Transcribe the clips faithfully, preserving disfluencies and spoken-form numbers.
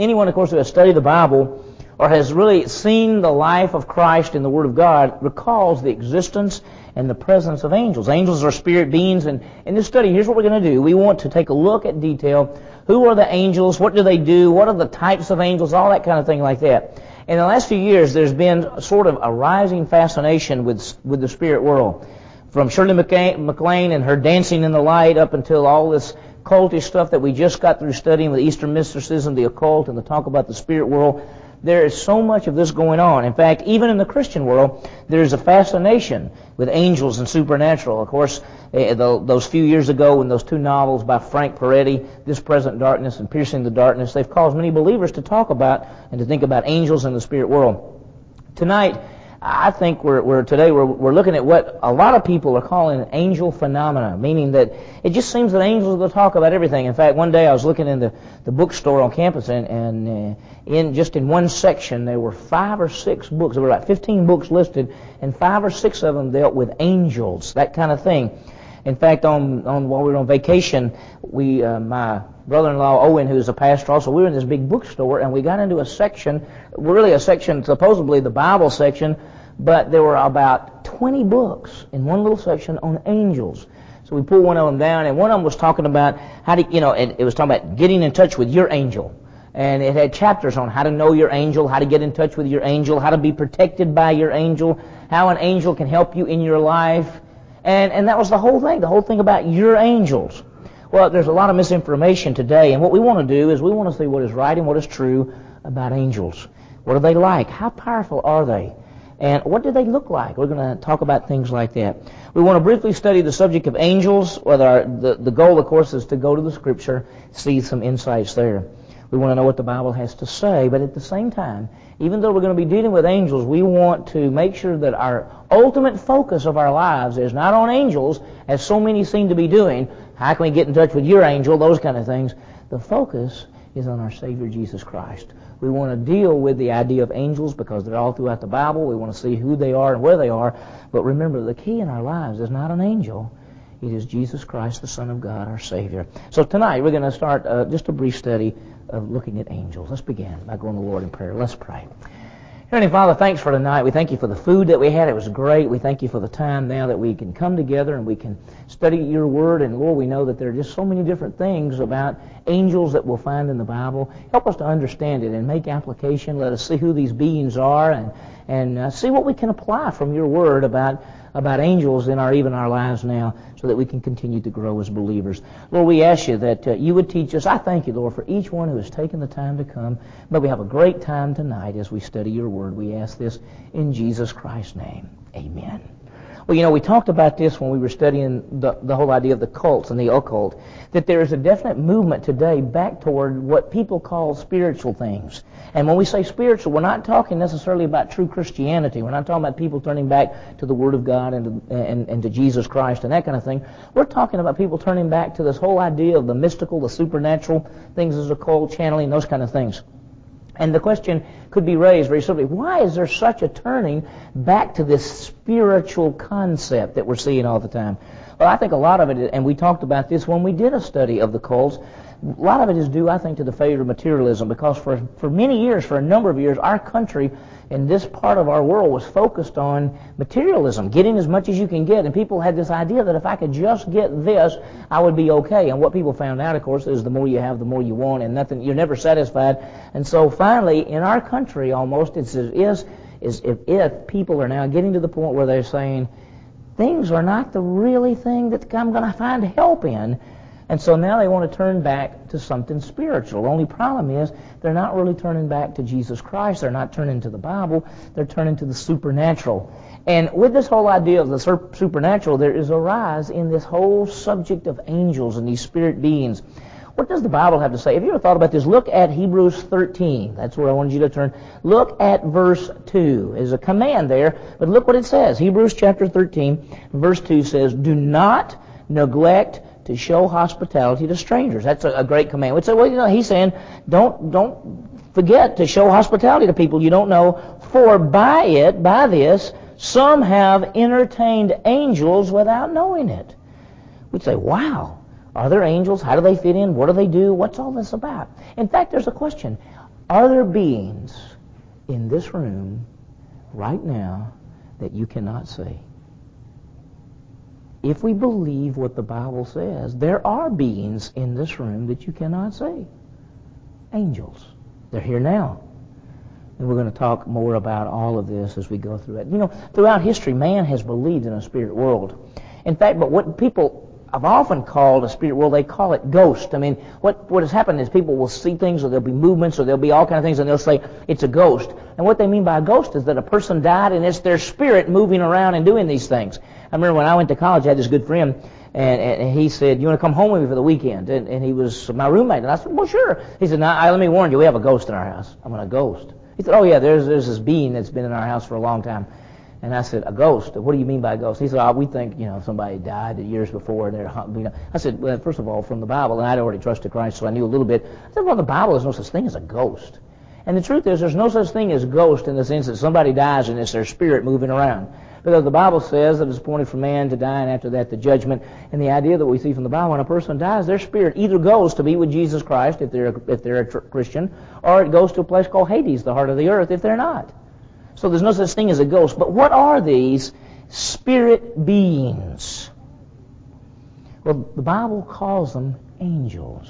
anyone, of course, who has studied the Bible or has really seen the life of Christ in the Word of God recalls the existence and the presence of angels. Angels are spirit beings, and in this study, here's what we're going to do. We want to take a look at detail. Who are the angels? What do they do? What are the types of angels? All that kind of thing like that. In the last few years, there's been sort of a rising fascination with with the spirit world. From Shirley MacLaine and her Dancing in the Light up until all this cultish stuff that we just got through studying with Eastern mysticism, the occult, and the talk about the spirit world. There is so much of this going on. In fact, even in the Christian world, there's a fascination with angels and supernatural. Of course, those few years ago when those two novels by Frank Peretti, This Present Darkness and Piercing the Darkness, they've caused many believers to talk about and to think about angels in the spirit world. Tonight, I think we're, we're today we're, we're looking at what a lot of people are calling angel phenomena, meaning that it just seems that angels will talk about everything. In fact, one day I was looking in the, the bookstore on campus, and, and uh, in just in one section there were five or six books. There were about fifteen books listed, and five or six of them dealt with angels, that kind of thing. In fact, on, on while we were on vacation, we uh, my brother-in-law Owen, who's a pastor also, we were in this big bookstore, and we got into a section, really a section, supposedly the Bible section, but there were about twenty books in one little section on angels. So we pulled one of them down, and one of them was talking about how to, you know, it, it was talking about getting in touch with your angel. And it had chapters on how to know your angel, how to get in touch with your angel, how to be protected by your angel, how an angel can help you in your life. And, and that was the whole thing, the whole thing about your angels. Well, there's a lot of misinformation today, and what we want to do is we want to see what is right and what is true about angels. What are they like? How powerful are they? And what do they look like? We're going to talk about things like that. We want to briefly study the subject of angels. Whether our, the, the goal, of course, is to go to the Scripture, see some insights there. We want to know what the Bible has to say, but at the same time, even though we're going to be dealing with angels, we want to make sure that our ultimate focus of our lives is not on angels, as so many seem to be doing. How can we get in touch with your angel? Those kind of things. The focus is on our Savior, Jesus Christ. We want to deal with the idea of angels because they're all throughout the Bible. We want to see who they are and where they are. But remember, the key in our lives is not an angel. It is Jesus Christ, the Son of God, our Savior. So tonight we're going to start uh, just a brief study of looking at angels. Let's begin by going to the Lord in prayer. Let's pray. Heavenly Father, thanks for tonight. We thank you for the food that we had. It was great. We thank you for the time now that we can come together and we can study your word. And Lord, we know that there are just so many different things about angels that we'll find in the Bible. Help us to understand it and make application. Let us see who these beings are and, and uh, see what we can apply from your word about about angels in our even our lives now, so that we can continue to grow as believers. Lord, we ask you that uh, you would teach us. I thank you, Lord, for each one who has taken the time to come. But we have a great time tonight as we study your word. We ask this in Jesus Christ's name. Amen. Well, you know, we talked about this when we were studying the, the whole idea of the cults and the occult, that there is a definite movement today back toward what people call spiritual things. And when we say spiritual, we're not talking necessarily about true Christianity. We're not talking about people turning back to the Word of God and to, and, and to Jesus Christ and that kind of thing. We're talking about people turning back to this whole idea of the mystical, the supernatural, things as occult, channeling, those kind of things. And the question could be raised very simply, why is there such a turning back to this spiritual concept that we're seeing all the time? Well, I think a lot of it, and we talked about this when we did a study of the cults, a lot of it is due, I think, to the failure of materialism, because for, for many years, for a number of years, our country in this part of our world was focused on materialism, getting as much as you can get. And people had this idea that if I could just get this, I would be okay. And what people found out, of course, is the more you have, the more you want, and nothing, you're never satisfied. And so finally, in our country almost, it's as is, is if, if people are now getting to the point where they're saying, things are not the really thing that I'm going to find help in. And so now they want to turn back to something spiritual. The only problem is they're not really turning back to Jesus Christ. They're not turning to the Bible. They're turning to the supernatural. And with this whole idea of the supernatural, there is a rise in this whole subject of angels and these spirit beings. What does the Bible have to say? Have you ever thought about this? Look at Hebrews thirteen. That's where I wanted you to turn. Look at verse two. There's a command there, but look what it says. Hebrews chapter thirteen, verse two says, do not neglect to show hospitality to strangers. That's a, a great command. We'd say, well, you know, he's saying, don't don't forget to show hospitality to people you don't know, for by it, by this, some have entertained angels without knowing it. We'd say, wow, are there angels? How do they fit in? What do they do? What's all this about? In fact, there's a question. Are there beings in this room right now that you cannot see? If we believe what the Bible says, there are beings in this room that you cannot see. Angels. They're here now. And we're going to talk more about all of this as we go through it. You know, throughout history, man has believed in a spirit world. In fact, but what people have often called a spirit world, they call it ghost. I mean, what, what has happened is people will see things, or there'll be movements, or there'll be all kinds of things, and they'll say it's a ghost. And what they mean by a ghost is that a person died, and it's their spirit moving around and doing these things. I remember when I went to college, I had this good friend, and, and he said, "You want to come home with me for the weekend?" And, and he was my roommate. And I said, "Well, sure." He said, "Now, let me warn you, we have a ghost in our house." I'm going, "A ghost?" He said, "Oh, yeah, there's there's this being that's been in our house for a long time." And I said, "A ghost? What do you mean by a ghost?" He said, "Oh, we think, you know, somebody died years before." And they're, you know. I said, "Well, first of all, from the Bible," and I'd already trusted Christ, so I knew a little bit. I said, "Well, the Bible, there's no such thing as a ghost." And the truth is, there's no such thing as ghost in the sense that somebody dies and it's their spirit moving around. Because the Bible says that it's appointed for man to die, and after that the judgment. And the idea that we see from the Bible, when a person dies, their spirit either goes to be with Jesus Christ if they're a, if they're a tr- Christian, or it goes to a place called Hades, the heart of the earth, if they're not. So there's no such thing as a ghost. But what are these spirit beings? Well, the Bible calls them angels.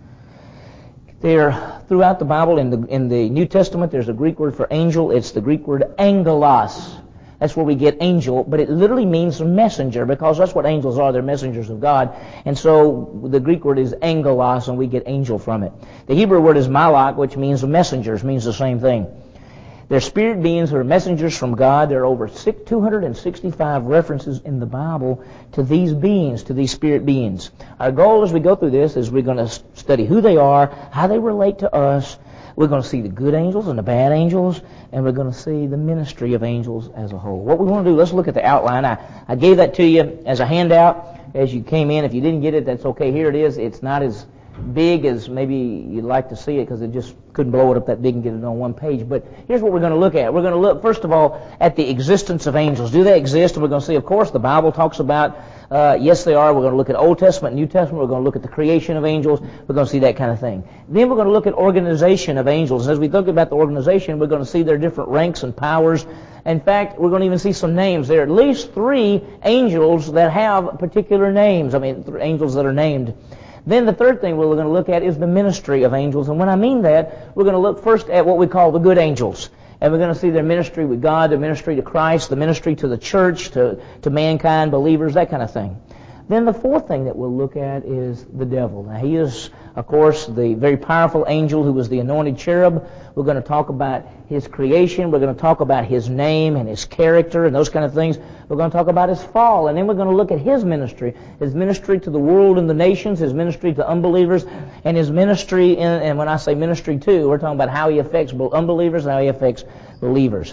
They're throughout the Bible. In the in the New Testament, there's a Greek word for angel. It's the Greek word angelos. That's where we get angel, but it literally means messenger, because that's what angels are. They're messengers of God. And so the Greek word is angelos, and we get angel from it. The Hebrew word is malach, which means messengers, means the same thing. They're spirit beings who are messengers from God. There are over two hundred sixty-five references in the Bible to these beings, to these spirit beings. Our goal as we go through this is we're going to study who they are, how they relate to us. We're going to see the good angels and the bad angels, and we're going to see the ministry of angels as a whole. What we want to do, let's look at the outline. I, I gave that to you as a handout as you came in. If you didn't get it, that's okay. Here it is. It's not as big as maybe you'd like to see it, because it just couldn't blow it up that big and get it on one page. But here's what we're going to look at. We're going to look, first of all, at the existence of angels. Do they exist? And we're going to see, of course, the Bible talks about, uh, yes, they are. We're going to look at Old Testament, New Testament. We're going to look at the creation of angels. We're going to see that kind of thing. Then we're going to look at organization of angels. And as we think about the organization, we're going to see their different ranks and powers. In fact, we're going to even see some names. There are at least three angels that have particular names. I mean, angels that are named. Then the third thing we're going to look at is the ministry of angels. And when I mean that, we're going to look first at what we call the good angels. And we're going to see their ministry with God, their ministry to Christ, the ministry to the church, to, to mankind, believers, that kind of thing. Then the fourth thing that we'll look at is the devil. Now, he is, of course, the very powerful angel who was the anointed cherub. We're going to talk about his creation. We're going to talk about his name and his character and those kind of things. We're going to talk about his fall. And then we're going to look at his ministry, his ministry to the world and the nations, his ministry to unbelievers, and his ministry, in, and when I say ministry too, we're talking about how he affects both unbelievers and how he affects believers.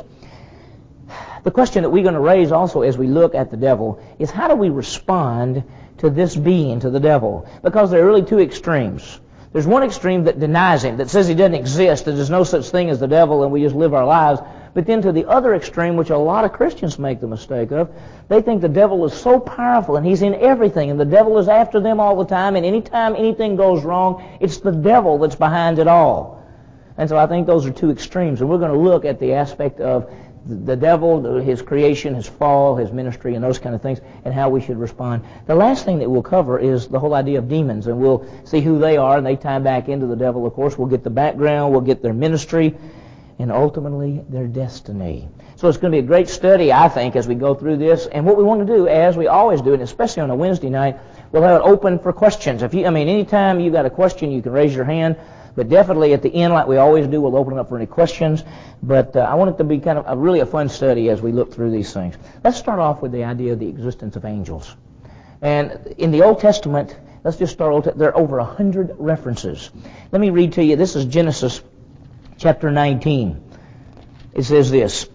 The question that we're going to raise also as we look at the devil is, how do we respond to this being, to the devil? Because there are really two extremes. There's one extreme that denies him, that says he doesn't exist, that there's no such thing as the devil and we just live our lives. But then to the other extreme, which a lot of Christians make the mistake of, they think the devil is so powerful and he's in everything and the devil is after them all the time, and anytime anything goes wrong, it's the devil that's behind it all. And so I think those are two extremes, and we're going to look at the aspect of the devil, his creation, his fall, his ministry, and those kind of things, and how we should respond. The last thing that we'll cover is the whole idea of demons, and we'll see who they are, and they tie back into the devil, of course. We'll get the background, we'll get their ministry, and ultimately their destiny. So it's going to be a great study, I think, as we go through this. And what we want to do, as we always do, and especially on a Wednesday night, we'll have it open for questions. If you, I mean, anytime you've got a question, you can raise your hand. But definitely at the end, like we always do, we'll open it up for any questions. But uh, I want it to be kind of a, really a fun study as we look through these things. Let's start off with the idea of the existence of angels. And in the Old Testament, let's just start, Old, there are over one hundred references. Let me read to you. This is Genesis chapter nineteen. It says this.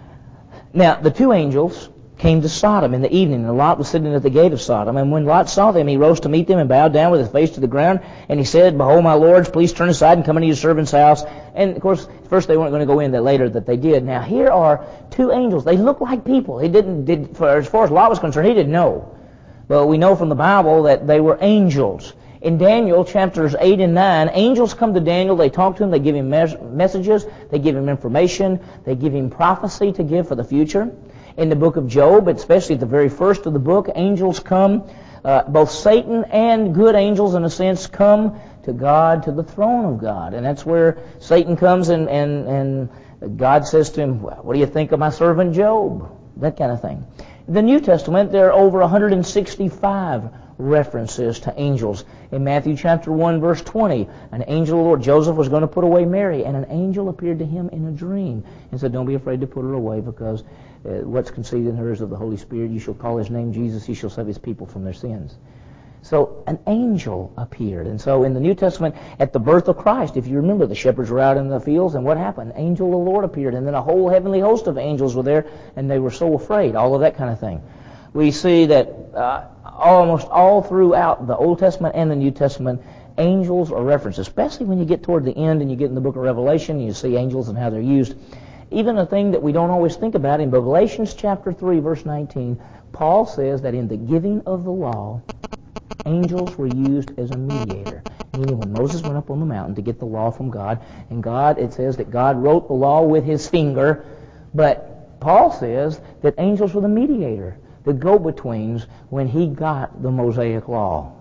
Now, the two angels came to Sodom in the evening, and Lot was sitting at the gate of Sodom. And when Lot saw them, he rose to meet them and bowed down with his face to the ground. And he said, "Behold, my lords, please turn aside and come into your servant's house." And, of course, first they weren't going to go in, that later that they did. Now, here are two angels. They look like people. He didn't, did, for, as far as Lot was concerned, he didn't know. But we know from the Bible that they were angels. In Daniel chapters eight and nine, angels come to Daniel, they talk to him, they give him mes- messages, they give him information, they give him prophecy to give for the future. In the book of Job, especially at the very first of the book, angels come, uh, both Satan and good angels in a sense, come to God, to the throne of God. And that's where Satan comes and, and, and God says to him, well, what do you think of my servant Job? That kind of thing. In the New Testament, there are over one hundred sixty-five references to angels. In Matthew chapter one, verse twenty, an angel of the Lord, Joseph was going to put away Mary, and an angel appeared to him in a dream and said, don't be afraid to put her away, because uh, what's conceived in her is of the Holy Spirit. You shall call his name Jesus. He shall save his people from their sins. So an angel appeared. And so in the New Testament, at the birth of Christ, if you remember, the shepherds were out in the fields, and what happened? An angel of the Lord appeared, and then a whole heavenly host of angels were there, and they were so afraid, all of that kind of thing. We see that uh, almost all throughout the Old Testament and the New Testament, angels are referenced, especially when you get toward the end and you get in the book of Revelation, and you see angels and how they're used. Even a thing that we don't always think about, in Galatians chapter three, verse nineteen, Paul says that in the giving of the law, angels were used as a mediator. Meaning when Moses went up on the mountain to get the law from God, and God, it says that God wrote the law with his finger, but Paul says that angels were the mediator, the go-betweens, when he got the Mosaic law.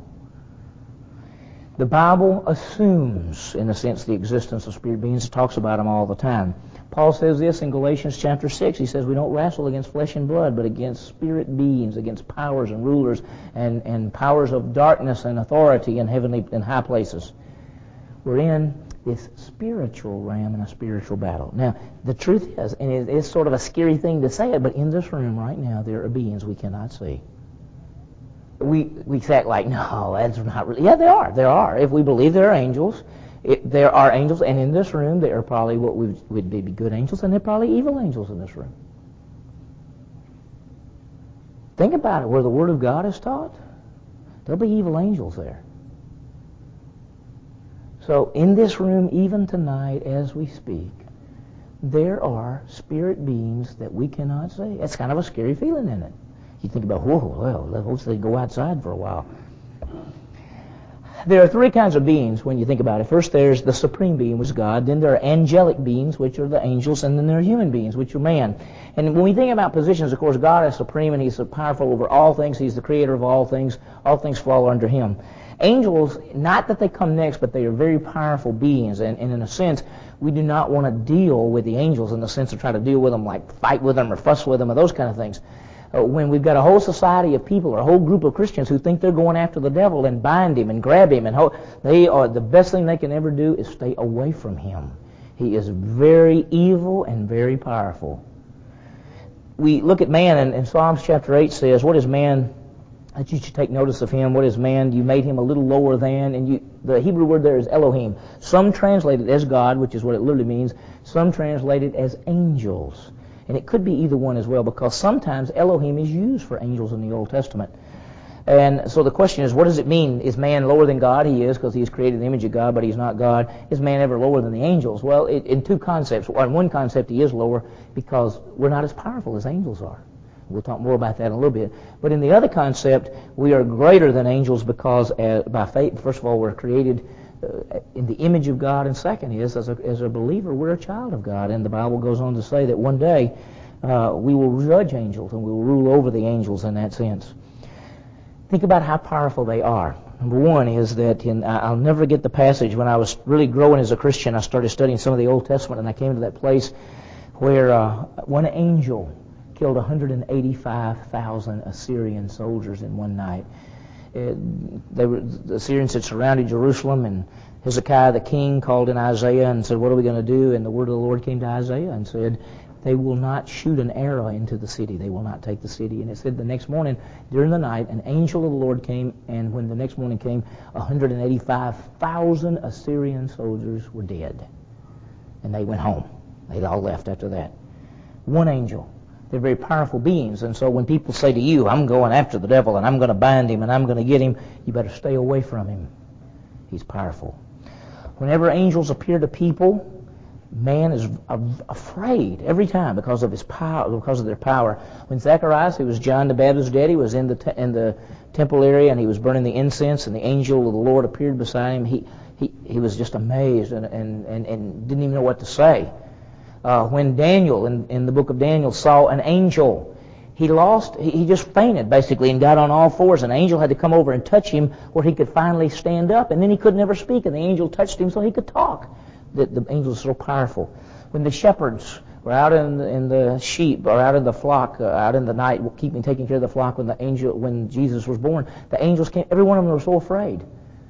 The Bible assumes, in a sense, the existence of spirit beings. It talks about them all the time. Paul says this in Galatians chapter six. He says we don't wrestle against flesh and blood, but against spirit beings, against powers and rulers and, and powers of darkness and authority in heavenly and high places. We're in this spiritual realm and a spiritual battle. Now, the truth is, and it is sort of a scary thing to say it, but in this room right now there are beings we cannot see. We we act like, no, that's not really. Yeah, there are. There are. If we believe there are angels, it, there are angels, and in this room there are probably what we would be good angels, and there are probably evil angels in this room. Think about it. Where the Word of God is taught, there'll be evil angels there. So in this room, even tonight as we speak, there are spirit beings that we cannot see. It's kind of a scary feeling, isn't it? You think about, whoa, well, let's say go outside for a while. There are three kinds of beings when you think about it. First, there's the supreme being, which is God. Then there are angelic beings, which are the angels. And then there are human beings, which are man. And when we think about positions, of course, God is supreme, and he's powerful over all things. He's the creator of all things. All things fall under him. Angels, not that they come next, but they are very powerful beings. And, and in a sense, we do not want to deal with the angels in the sense of try to deal with them, like fight with them or fuss with them or those kind of things. Uh, when we've got a whole society of people or a whole group of Christians who think they're going after the devil and bind him and grab him, and ho- they are the best thing they can ever do is stay away from him. He is very evil and very powerful. We look at man, and, and Psalms chapter eight says, what is man that you should take notice of him? What is man? You made him a little lower than. And you, the Hebrew word there is Elohim. Some translate it as God, which is what it literally means. Some translate it as angels. And it could be either one as well, because sometimes Elohim is used for angels in the Old Testament. And so the question is, what does it mean? Is man lower than God? He is, because he's created in the image of God, but he's not God. Is man ever lower than the angels? Well, it, in two concepts. In one concept, he is lower because we're not as powerful as angels are. We'll talk more about that in a little bit. But in the other concept, we are greater than angels because uh, by faith, first of all, we're created uh, in the image of God, and second is, as a, as a believer, we're a child of God. And the Bible goes on to say that one day uh, we will judge angels and we will rule over the angels in that sense. Think about how powerful they are. Number one is that in, I'll never forget the passage when I was really growing as a Christian. I started studying some of the Old Testament, and I came to that place where uh, one angel killed one hundred eighty-five thousand Assyrian soldiers in one night. It, they were, the Assyrians had surrounded Jerusalem, and Hezekiah the king called in Isaiah and said, what are we going to do? And the word of the Lord came to Isaiah and said, they will not shoot an arrow into the city. They will not take the city. And it said the next morning, during the night, an angel of the Lord came, and when the next morning came, one hundred eighty-five thousand Assyrian soldiers were dead. And they went home. They all left after that. One angel. They're very powerful beings, and so when people say to you, I'm going after the devil, and I'm going to bind him, and I'm going to get him, you better stay away from him. He's powerful. Whenever angels appear to people, man is afraid every time because of his power, because of their power. When Zacharias, who was John the Baptist's daddy, was in the te- in the temple area and he was burning the incense, and the angel of the Lord appeared beside him, he he, he was just amazed and, and, and, and didn't even know what to say. Uh, when Daniel, in, in the book of Daniel, saw an angel, he lost, he, he just fainted basically and got on all fours. An angel had to come over and touch him where he could finally stand up, and then he could never speak, and the angel touched him so he could talk. The, the angel is so powerful. When the shepherds were out in the, in the sheep or out in the flock, uh, out in the night, keeping taking care of the flock when the angel, when Jesus was born, the angels came. Every one of them were so afraid.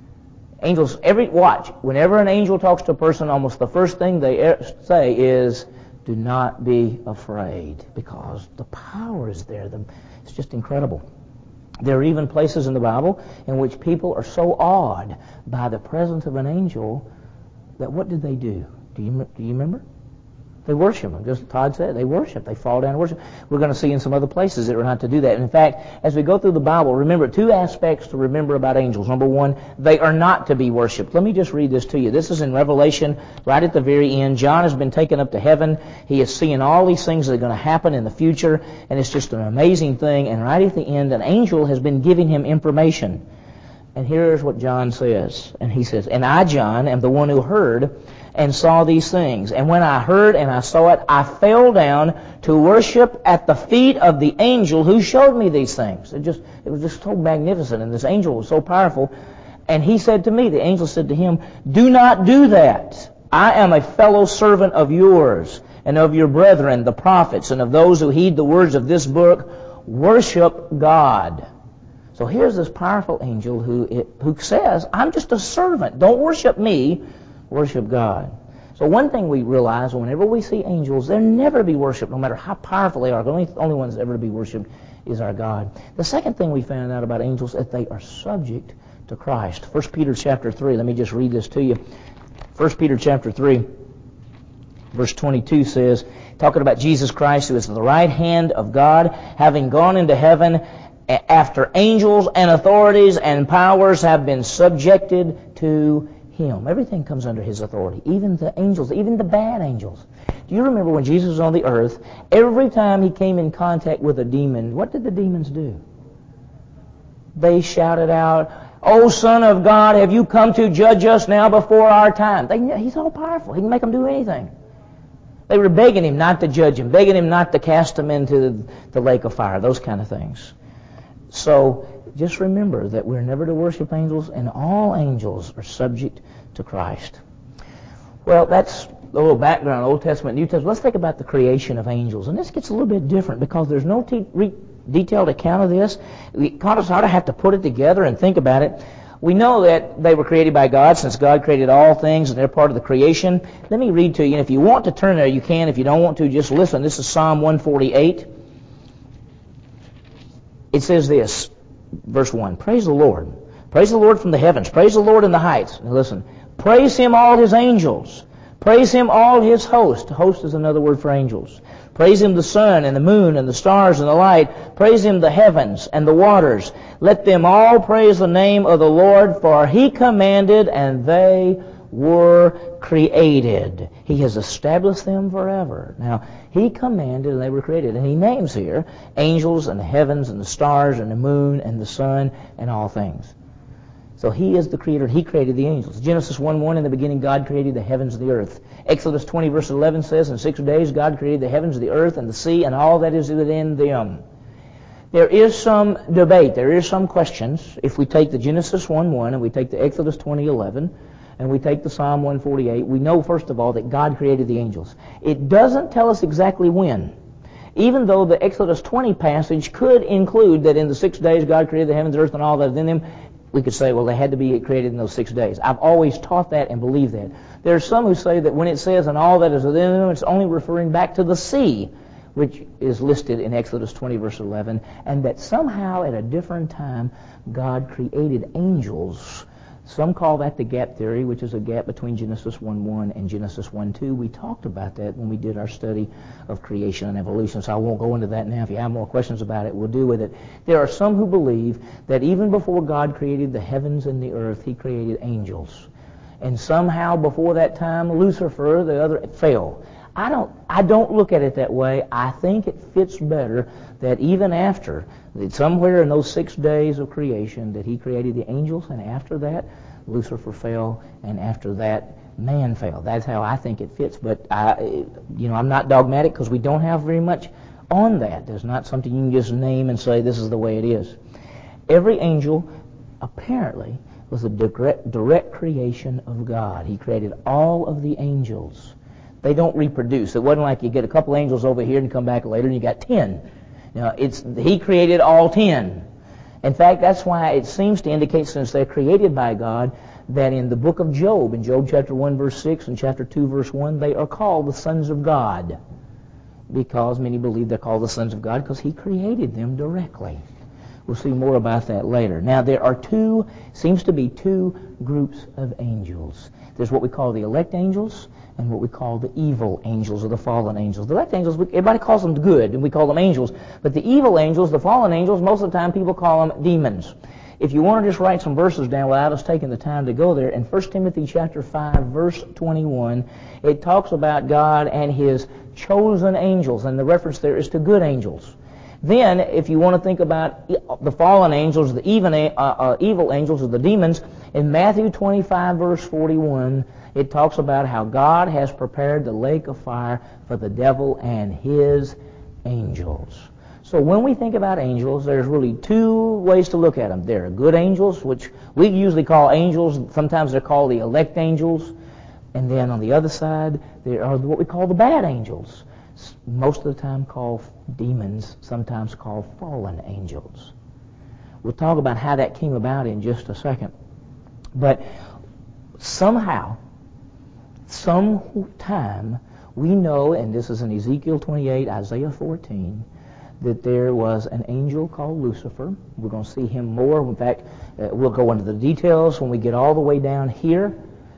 Angels, every watch. Whenever an angel talks to a person, almost the first thing they say is, "Do not be afraid," because the power is there. It's just incredible. There are even places in the Bible in which people are so awed by the presence of an angel that what did they do? Do you do you remember? They worship him. Just Todd said, they worship. They fall down and worship. We're going to see in some other places that we're not to do that. And in fact, as we go through the Bible, remember two aspects to remember about angels. Number one, they are not to be worshipped. Let me just read this to you. This is in Revelation, right at the very end. John has been taken up to heaven. He is seeing all these things that are going to happen in the future, and it's just an amazing thing. And right at the end, an angel has been giving him information. And here's what John says. And he says, "And I, John, am the one who heard and saw these things. And when I heard and I saw it, I fell down to worship at the feet of the angel who showed me these things." It just it was just so magnificent, and this angel was so powerful. And he said to me, the angel said to him, "Do not do that. I am a fellow servant of yours and of your brethren, the prophets, and of those who heed the words of this book. Worship God." So here's this powerful angel who who says, "I'm just a servant. Don't worship me. Worship God." So one thing we realize, whenever we see angels, they'll never be worshipped, no matter how powerful they are. The only, only ones ever to be worshipped is our God. The second thing we found out about angels is that they are subject to Christ. First Peter chapter three, let me just read this to you. First Peter chapter three, verse twenty-two says, talking about Jesus Christ, who is at the right hand of God, having gone into heaven after angels and authorities and powers have been subjected to Him. Everything comes under His authority, even the angels, even the bad angels. Do you remember when Jesus was on the earth, every time He came in contact with a demon, what did the demons do? They shouted out, "O Son of God, have you come to judge us now before our time?" They, he's all powerful. He can make them do anything. They were begging Him not to judge Him, begging Him not to cast them into the, the lake of fire, those kind of things. So just remember that we're never to worship angels, and all angels are subject to Christ. Well, that's a little background, Old Testament, New Testament. Let's think about the creation of angels. And this gets a little bit different because there's no te- re- detailed account of this. We kind of sort of have to put it together and think about it. We know that they were created by God, since God created all things and they're part of the creation. Let me read to you, and if you want to turn there, you can. If you don't want to, just listen. This is Psalm one forty-eight. It says this, verse one, "Praise the Lord. Praise the Lord from the heavens. Praise the Lord in the heights." Now listen, "Praise Him, all His angels. Praise Him, all His host." Host is another word for angels. "Praise Him, the sun and the moon and the stars and the light. Praise Him, the heavens and the waters. Let them all praise the name of the Lord, for He commanded and they were created. He has established them forever." Now, He commanded and they were created. And He names here angels and the heavens and the stars and the moon and the sun and all things. So He is the Creator. He created the angels. Genesis one one, "In the beginning God created the heavens and the earth." Exodus twenty verse eleven says, "In six days God created the heavens, the earth, and the sea, and all that is within them." There is some debate. There is some questions. If we take the Genesis one one and we take the Exodus twenty eleven, and we take the Psalm one forty-eight, we know, first of all, that God created the angels. It doesn't tell us exactly when. Even though the Exodus twenty passage could include that in the six days God created the heavens, the earth, and all that is in them, we could say, well, they had to be created in those six days. I've always taught that and believed that. There are some who say that when it says, "and all that is within them," it's only referring back to the sea, which is listed in Exodus twenty verse eleven, and that somehow at a different time God created angels. Some call that the gap theory, which is a gap between Genesis one one and Genesis one two. We talked about that when we did our study of creation and evolution, so I won't go into that now. If you have more questions about it, we'll deal with it. There are some who believe that even before God created the heavens and the earth, He created angels. and somehow before that time, Lucifer, the other, fell. I don't, I don't look at it that way. I think it fits better that even after, that somewhere in those six days of creation, that he created the angels, and after that, Lucifer fell, and after that, man fell. That's how I think it fits. But I, you know, I'm not dogmatic because we don't have very much on that. There's not something you can just name and say this is the way it is. Every angel apparently was a direct, direct creation of God. He created all of the angels. They don't reproduce. It wasn't like you get a couple angels over here and come back later and you got ten. Now, it's he created all ten. In fact, that's why it seems to indicate, since they're created by God, that in the book of Job, in Job chapter one verse six and chapter two verse one, they are called the sons of God. Because many believe they're called the sons of God because he created them directly. We'll see more about that later. Now, there are two, seems to be two groups of angels. There's what we call the elect angels and what we call the evil angels or the fallen angels. The elect angels, everybody calls them good, and we call them angels. But the evil angels, the fallen angels, most of the time people call them demons. If you want to just write some verses down without us taking the time to go there, in First Timothy chapter five, verse twenty-one, it talks about God and his chosen angels, and the reference there is to good angels. Then, if you want to think about the fallen angels, the even, uh, uh, evil angels, or the demons, in Matthew twenty-five, verse forty-one, it talks about how God has prepared the lake of fire for the devil and his angels. So when we think about angels, there's really two ways to look at them. There are good angels, which we usually call angels. Sometimes they're called the elect angels. And then on the other side, there are what we call the bad angels. Most of the time called demons, sometimes called fallen angels. We'll talk about how that came about in just a second. But somehow, sometime, we know, and this is in Ezekiel twenty-eight, Isaiah fourteen, that there was an angel called Lucifer. We're going to see him more. In fact, uh, we'll go into the details when we get all the way down here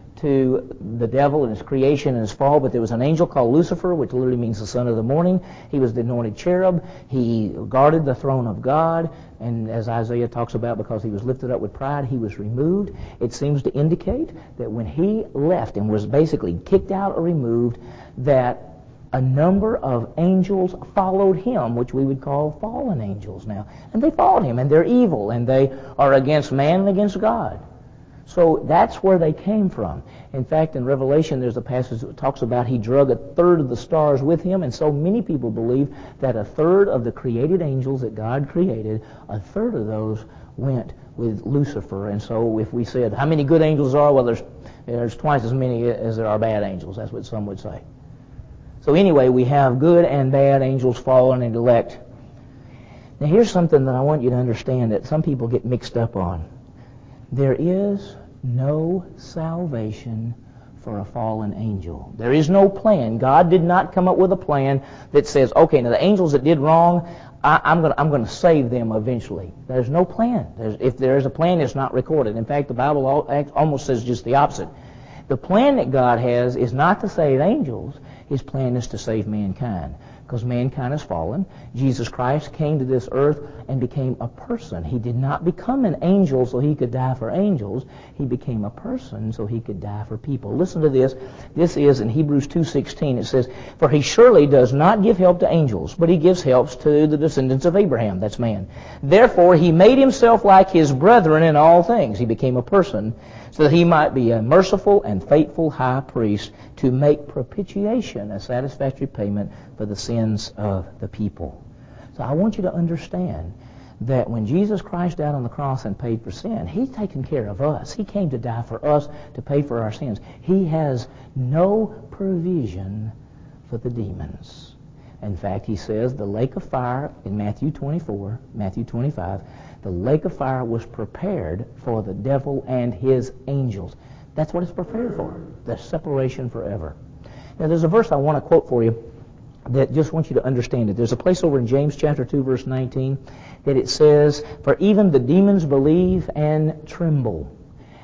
to the devil and his creation and his fall. But there was an angel called Lucifer, which literally means the son of the morning. He was the anointed cherub. He guarded the throne of God. And as Isaiah talks about, because he was lifted up with pride, he was removed. It seems to indicate that when he left and was basically kicked out or removed, that a number of angels followed him, which we would call fallen angels now. And they followed him, and they're evil, and they are against man and against God. So that's where they came from. In fact, in Revelation, there's a passage that talks about he drug a third of the stars with him, and so many people believe that a third of the created angels that God created, a third of those went with Lucifer. And so if we said, how many good angels are? Well, there's, there's twice as many as there are bad angels. That's what some would say. So anyway, we have good and bad angels, fallen and elect. Now here's something that I want you to understand that some people get mixed up on. There is no salvation for a fallen angel. There is no plan. God did not come up with a plan that says, okay, now the angels that did wrong, I, I'm going I'm going to save them eventually. There's no plan. There's, if there is a plan, it's not recorded. In fact, the Bible almost says just the opposite. The plan that God has is not to save angels. His plan is to save mankind, because mankind has fallen. Jesus Christ came to this earth and became a person. He did not become an angel so he could die for angels. He became a person so he could die for people. Listen to this. This is in Hebrews two sixteen. It says, for he surely does not give help to angels, but he gives helps to the descendants of Abraham. That's man. Therefore he made himself like his brethren in all things. He became a person so that he might be a merciful and faithful high priest to make propitiation, a satisfactory payment for the sins of the people. So I want you to understand that when Jesus Christ died on the cross and paid for sin, he's taken care of us. He came to die for us, to pay for our sins. He has no provision for the demons. In fact, he says the lake of fire in Matthew twenty-four, Matthew twenty-five, the lake of fire was prepared for the devil and his angels. That's what it's prepared for, the separation forever. Now, there's a verse I want to quote for you that just wants you to understand it. There's a place over in James chapter two, verse nineteen, that it says, for even the demons believe and tremble.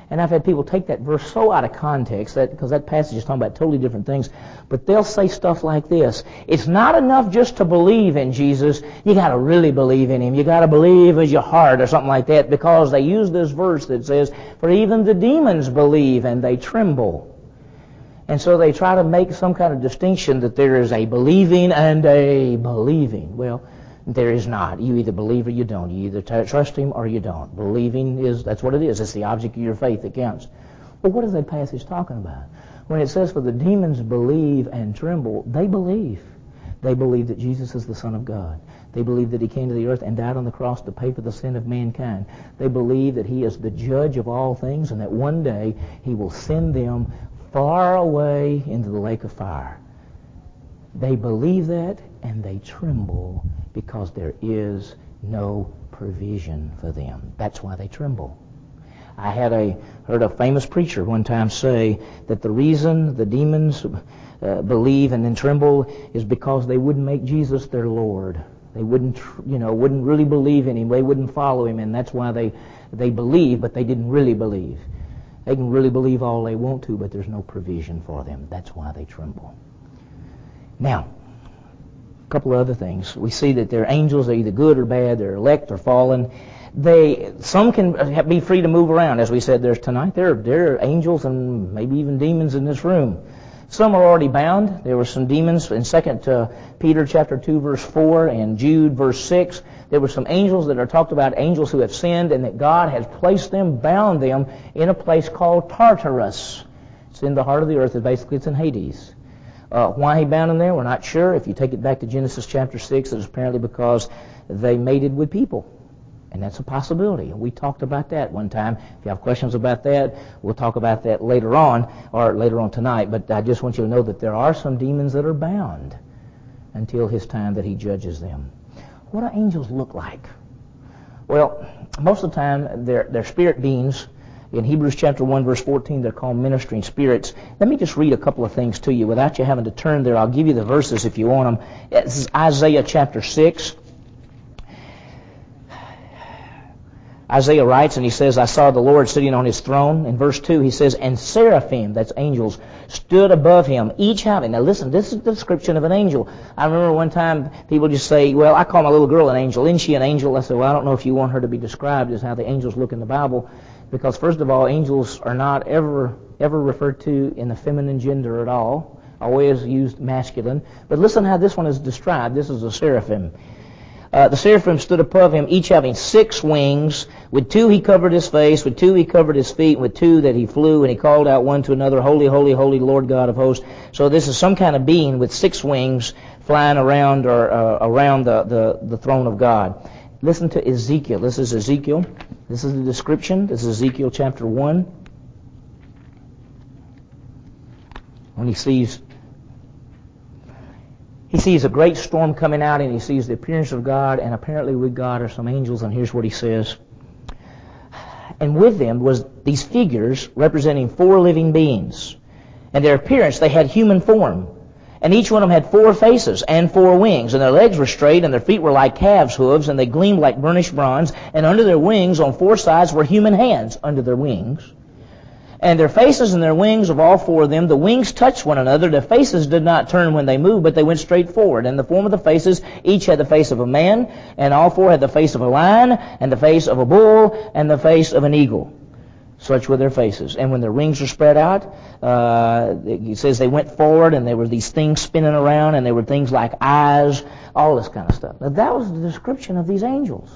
And I've had people take that verse so out of context, that because that passage is talking about totally different things, but they'll say stuff like this: it's not enough just to believe in Jesus, you got to really believe in Him. You got to believe with your heart or something like that, because they use this verse that says, for even the demons believe and they tremble. And so they try to make some kind of distinction that there is a believing and a believing. Well, there is not. You either believe or you don't. You either t- trust Him or you don't. Believing is, that's what it is. It's the object of your faith that counts. But what is that passage talking about? When it says, for the demons believe and tremble, they believe. They believe that Jesus is the Son of God. They believe that He came to the earth and died on the cross to pay for the sin of mankind. They believe that He is the judge of all things and that one day He will send them far away into the lake of fire. They believe that and they tremble because there is no provision for them. That's why they tremble. I had a heard a famous preacher one time say that the reason the demons uh, believe and then tremble is because they wouldn't make Jesus their Lord. They wouldn't, you know, wouldn't really believe in Him. They wouldn't follow Him, and that's why they they believe, but they didn't really believe. They can really believe all they want to, but there's no provision for them. That's why they tremble. Now, a couple of other things. We see that they're angels. They're either good or bad. They're elect or fallen. They some can be free to move around, as we said there's tonight. There, there are angels and maybe even demons in this room. Some are already bound. There were some demons in Second uh, Peter chapter two, verse four, and Jude, verse six. There were some angels that are talked about, angels who have sinned, and that God has placed them, bound them, in a place called Tartarus. It's in the heart of the earth. Basically, it's in Hades. Uh, why He bound them there, we're not sure. If you take it back to Genesis chapter six, it's apparently because they mated with people. And that's a possibility. We talked about that one time. If you have questions about that, we'll talk about that later on, or later on tonight. But I just want you to know that there are some demons that are bound until His time that He judges them. What do angels look like? Well, most of the time, they're, they're spirit beings. In Hebrews chapter one, verse fourteen, they're called ministering spirits. Let me just read a couple of things to you without you having to turn there. I'll give you the verses if you want them. This is Isaiah chapter six. Isaiah writes, and he says, I saw the Lord sitting on His throne. In verse two, he says, and seraphim, that's angels, stood above Him, each having. Now listen, this is the description of an angel. I remember one time people just say, well, I call my little girl an angel. Isn't she an angel? I said, well, I don't know if you want her to be described as how the angels look in the Bible. Because first of all, angels are not ever, ever referred to in the feminine gender at all. Always used masculine. But listen how this one is described. This is a seraphim. Uh, the seraphim stood above Him, each having six wings. With two He covered His face, with two He covered His feet, with two that He flew, and He called out one to another, Holy, holy, holy, Lord God of hosts. So this is some kind of being with six wings flying around or uh, around the, the, the throne of God. Listen to Ezekiel. This is Ezekiel. This is the description. This is Ezekiel chapter one. When he sees He sees a great storm coming out, and he sees the appearance of God, and apparently with God are some angels, and here's what he says. And with them was these figures representing four living beings. And their appearance, they had human form. And each one of them had four faces and four wings, and their legs were straight, and their feet were like calves' hooves, and they gleamed like burnished bronze, and under their wings on four sides were human hands under their wings. And their faces and their wings of all four of them, the wings touched one another. Their faces did not turn when they moved, but they went straight forward. And the form of the faces, each had the face of a man, and all four had the face of a lion, and the face of a bull, and the face of an eagle. Such were their faces. And when their wings were spread out, uh, it says they went forward, and there were these things spinning around, and there were things like eyes, all this kind of stuff. Now that was the description of these angels.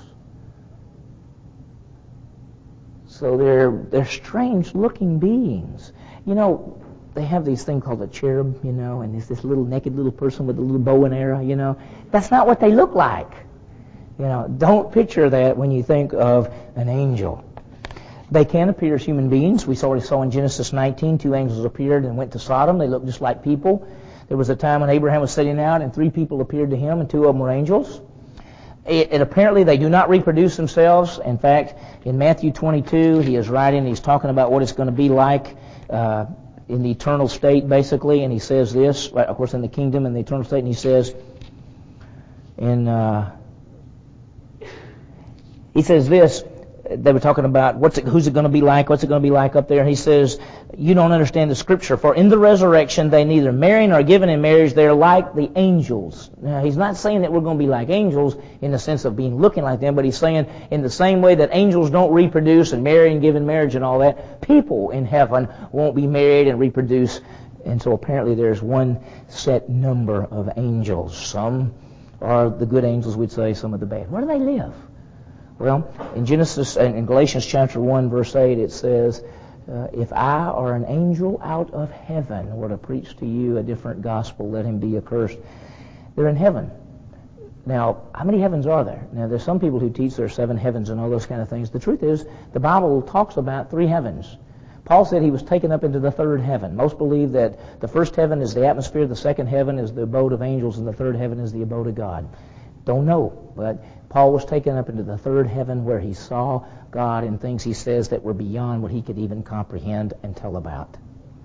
So they're they're strange-looking beings. You know, they have these things called a cherub, you know, and it's this little naked little person with a little bow and arrow, you know. That's not what they look like. You know, don't picture that when you think of an angel. They can appear as human beings. We already saw in Genesis nineteen, two angels appeared and went to Sodom. They looked just like people. There was a time when Abraham was sitting out, and three people appeared to him, and two of them were angels. It, it apparently they do not reproduce themselves. In fact, in Matthew twenty-two, he is writing, he's talking about what it's going to be like uh, in the eternal state, basically, and he says this, right, of course, in the kingdom and the eternal state, and he says, in uh, he says this, they were talking about what's it, who's it going to be like, what's it going to be like up there. And he says, you don't understand the Scripture. For in the resurrection, they neither marry nor are given in marriage. They're like the angels. Now, he's not saying that we're going to be like angels in the sense of being looking like them, but he's saying in the same way that angels don't reproduce and marry and give in marriage and all that, people in heaven won't be married and reproduce. And so apparently there's one set number of angels. Some are the good angels, we'd say, some are the bad. Where do they live? Well, in Genesis, in Galatians chapter one, verse eight, it says, uh, if I or an angel out of heaven were to preach to you a different gospel, let him be accursed. They're in heaven. Now, how many heavens are there? Now, there's some people who teach there are seven heavens and all those kind of things. The truth is, the Bible talks about three heavens. Paul said he was taken up into the third heaven. Most believe that the first heaven is the atmosphere, the second heaven is the abode of angels, and the third heaven is the abode of God. Don't know, but Paul was taken up into the third heaven where he saw God and things, he says, that were beyond what he could even comprehend and tell about.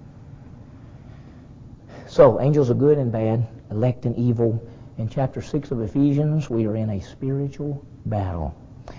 So, angels are good and bad, elect and evil. In chapter six of Ephesians, we are in a spiritual battle.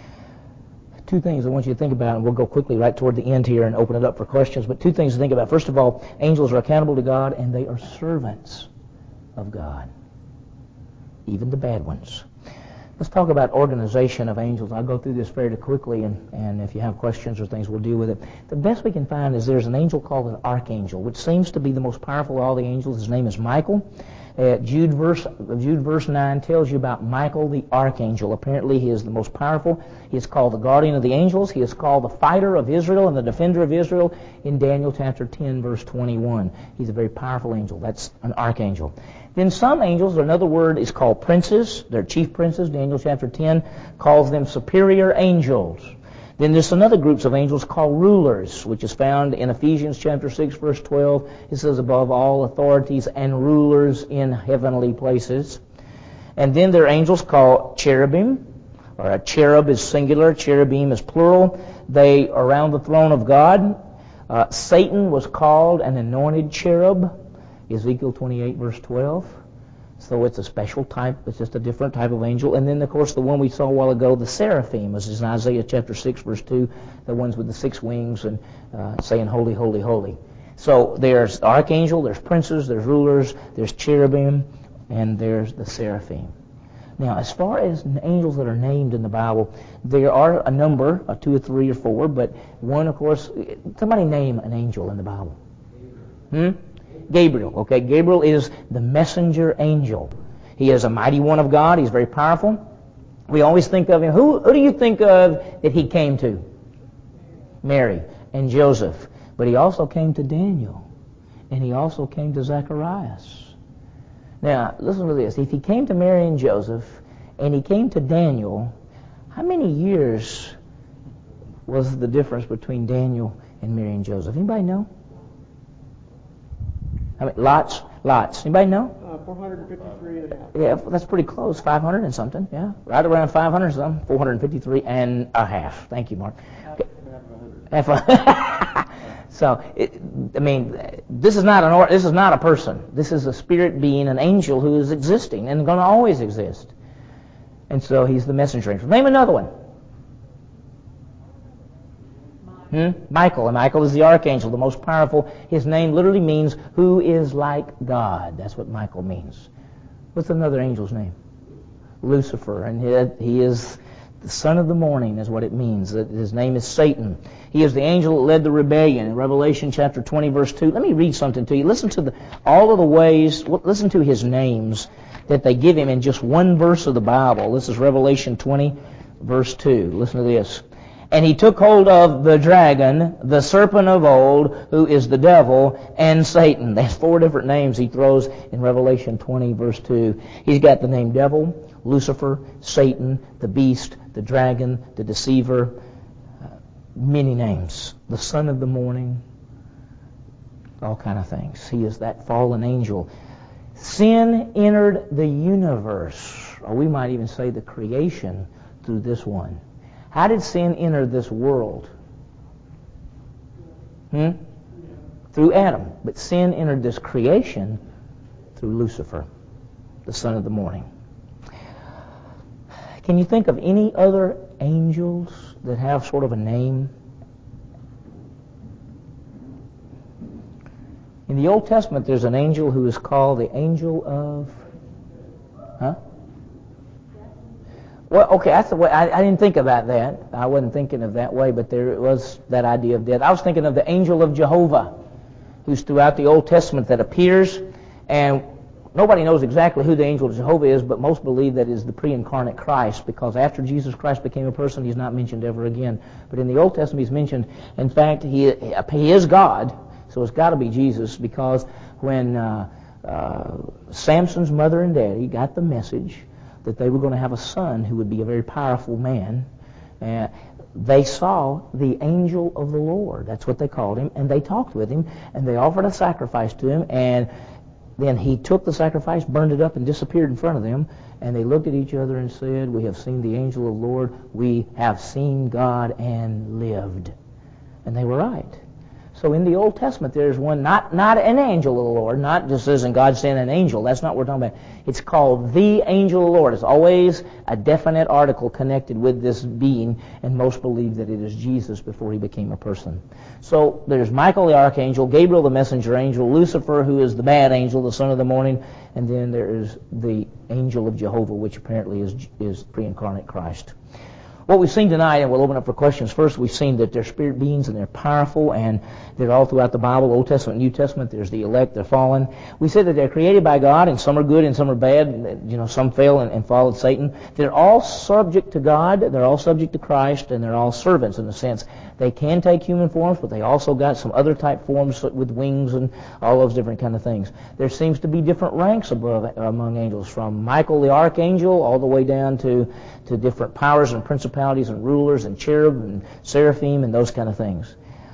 Two things I want you to think about, and we'll go quickly right toward the end here and open it up for questions, but two things to think about. First of all, angels are accountable to God, and they are servants of God, even the bad ones. Let's talk about organization of angels. I'll go through this fairly quickly, and, and if you have questions or things, we'll deal with it. The best we can find is there's an angel called an archangel, which seems to be the most powerful of all the angels. His name is Michael. Uh, Jude verse Jude verse nine tells you about Michael the archangel. Apparently he is the most powerful. He is called the guardian of the angels. He is called the fighter of Israel and the defender of Israel in Daniel chapter ten verse twenty-one. He's a very powerful angel. That's an archangel. Then some angels, another word is called princes. They're chief princes. Daniel chapter ten calls them superior angels. Then there's another groups of angels called rulers, which is found in Ephesians chapter six, verse twelve. It says, above all authorities and rulers in heavenly places. And then there are angels called cherubim, or a cherub is singular, cherubim is plural. They are around the throne of God. Uh, Satan was called an anointed cherub, Ezekiel twenty-eight, verse twelve. So it's a special type. It's just a different type of angel. And then, of course, the one we saw a while ago, the seraphim, which is in Isaiah chapter six, verse two, the ones with the six wings and uh, saying, holy, holy, holy. So there's archangel, there's princes, there's rulers, there's cherubim, and there's the seraphim. Now, as far as angels that are named in the Bible, there are a number, a two or three or four, but one, of course, somebody name an angel in the Bible. Hmm? Gabriel, okay? Gabriel is the messenger angel. He is a mighty one of God. He's very powerful. We always think of him. Who, who do you think of that he came to? Mary and Joseph. But he also came to Daniel. And he also came to Zacharias. Now, listen to this. If he came to Mary and Joseph, and he came to Daniel, how many years was the difference between Daniel and Mary and Joseph? Anybody know? I mean, lots, lots. Anybody know? Uh, four hundred fifty-three and a half. Yeah, that's pretty close. five hundred and something, yeah. Right around five hundred and something. four hundred fifty-three and a half. Thank you, Mark. Half, half a hundred. Half a So, it, I mean, this is not an or, this is not a person. This is a spirit being, an angel who is existing and going to always exist. And so he's the messenger angel. Name another one. Hmm? Michael. And Michael is the archangel, the most powerful. His name literally means who is like God. That's what Michael means. What's another angel's name? Lucifer. And he, he is the son of the morning is what it means. His name is Satan. He is the angel that led the rebellion. In Revelation chapter twenty, verse two. Let me read something to you. Listen to the, all of the ways, listen to his names that they give him in just one verse of the Bible. This is Revelation twenty, verse two. Listen to this. And he took hold of the dragon, the serpent of old, who is the devil, and Satan. There's four different names he throws in Revelation twenty, verse two. He's got the name devil, Lucifer, Satan, the beast, the dragon, the deceiver, uh, many names. The son of the morning, all kind of things. He is that fallen angel. Sin entered the universe, or we might even say the creation, through this one. How did sin enter this world? Hmm? Through Adam. But sin entered this creation through Lucifer, the son of the morning. Can you think of any other angels that have sort of a name? In the Old Testament, there's an angel who is called the angel of... Huh? Well, okay, that's the way. I, I didn't think about that. I wasn't thinking of that way, but there was that idea of death. I was thinking of the angel of Jehovah, who's throughout the Old Testament that appears, and nobody knows exactly who the angel of Jehovah is, but most believe that is the pre-incarnate Christ, because after Jesus Christ became a person, he's not mentioned ever again. But in the Old Testament, he's mentioned. In fact, he he is God, so it's got to be Jesus, because when uh, uh, Samson's mother and daddy got the message that they were going to have a son who would be a very powerful man, uh, they saw the angel of the Lord. That's what they called him, and they talked with him, and they offered a sacrifice to him, and then he took the sacrifice, burned it up, and disappeared in front of them, and they looked at each other and said, "We have seen the angel of the Lord. We have seen God and lived." And they were right. So in the Old Testament, there's one, not, not an angel of the Lord, not just isn't God sent an angel. That's not what we're talking about. It's called the angel of the Lord. It's always a definite article connected with this being, and most believe that it is Jesus before he became a person. So there's Michael the archangel, Gabriel the messenger angel, Lucifer, who is the bad angel, the son of the morning, and then there is the angel of Jehovah, which apparently is, is pre-incarnate Christ. What we've seen tonight, and we'll open up for questions. First, we've seen that they're spirit beings and they're powerful, and they're all throughout the Bible, Old Testament, New Testament. There's the elect, they're fallen. We said that they're created by God, and some are good and some are bad. You know, some fail and, and followed Satan. They're all subject to God, they're all subject to Christ, and they're all servants in a sense. They can take human forms, but they also got some other type forms with wings and all those different kind of things. There seems to be different ranks above among angels, from Michael the archangel all the way down to, to different powers and principalities and rulers and cherub and seraphim and those kind of things.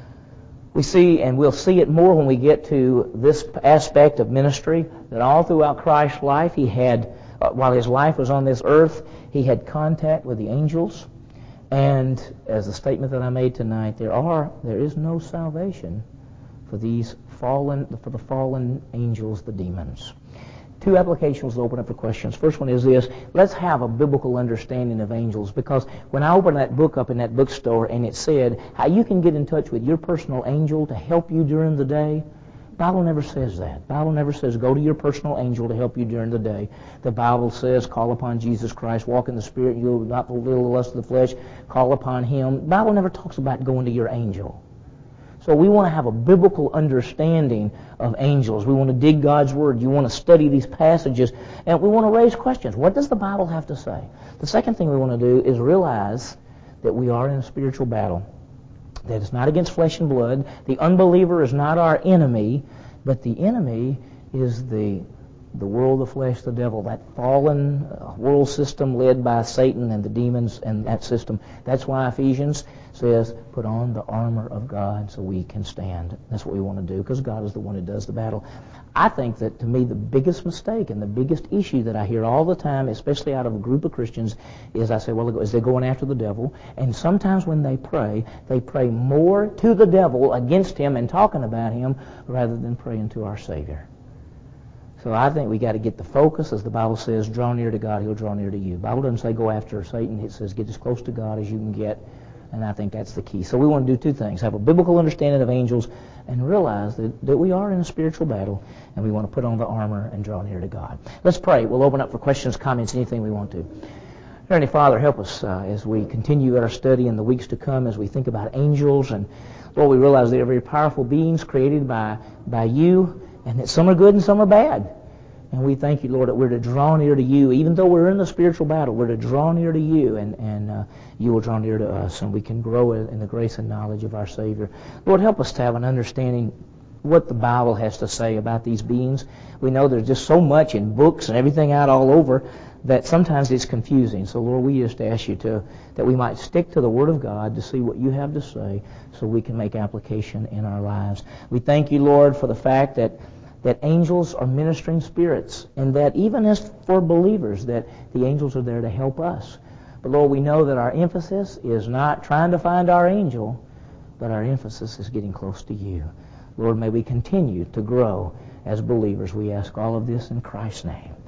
We see, and we'll see it more when we get to this aspect of ministry, that all throughout Christ's life, he had, uh, while his life was on this earth, he had contact with the angels. And as the statement that I made tonight, there are there is no salvation for these fallen for the fallen angels, the demons. Two applications to open up for questions. First one is this: let's have a biblical understanding of angels, because when I opened that book up in that bookstore and it said how you can get in touch with your personal angel to help you during the day, the Bible never says that. The Bible never says go to your personal angel to help you during the day. The Bible says call upon Jesus Christ, walk in the Spirit, and you will not fulfill the lust of the flesh, call upon Him. The Bible never talks about going to your angel. So we want to have a biblical understanding of angels. We want to dig God's Word. You want to study these passages, and we want to raise questions. What does the Bible have to say? The second thing we want to do is realize that we are in a spiritual battle. That it's not against flesh and blood. The unbeliever is not our enemy, but the enemy is the the world, the flesh, the devil, that fallen uh, world system led by Satan and the demons and that system. That's why Ephesians says, put on the armor of God so we can stand. That's what we want to do, because God is the one who does the battle. I think that, to me, the biggest mistake and the biggest issue that I hear all the time, especially out of a group of Christians, is I say, well, is they're going after the devil. And sometimes when they pray, they pray more to the devil, against him and talking about him, rather than praying to our Savior. So I think we got to get the focus, as the Bible says, draw near to God, He'll draw near to you. The Bible doesn't say go after Satan. It says get as close to God as you can get, and I think that's the key. So we want to do two things: have a biblical understanding of angels and realize that, that we are in a spiritual battle, and we want to put on the armor and draw near to God. Let's pray. We'll open up for questions, comments, anything we want to. Heavenly Father, help us uh, as we continue our study in the weeks to come, as we think about angels. And Lord, we realize they are very powerful beings created by, by you, and that some are good and some are bad. And we thank you, Lord, that we're to draw near to you. Even though we're in the spiritual battle, we're to draw near to you, and, and uh, you will draw near to us, and we can grow in the grace and knowledge of our Savior. Lord, help us to have an understanding what the Bible has to say about these beings. We know there's just so much in books and everything out all over that sometimes it's confusing. So, Lord, we just ask you to that we might stick to the Word of God to see what you have to say so we can make application in our lives. We thank you, Lord, for the fact that that angels are ministering spirits, and that even as for believers, that the angels are there to help us. But Lord, we know that our emphasis is not trying to find our angel, but our emphasis is getting close to you. Lord, may we continue to grow as believers. We ask all of this in Christ's name.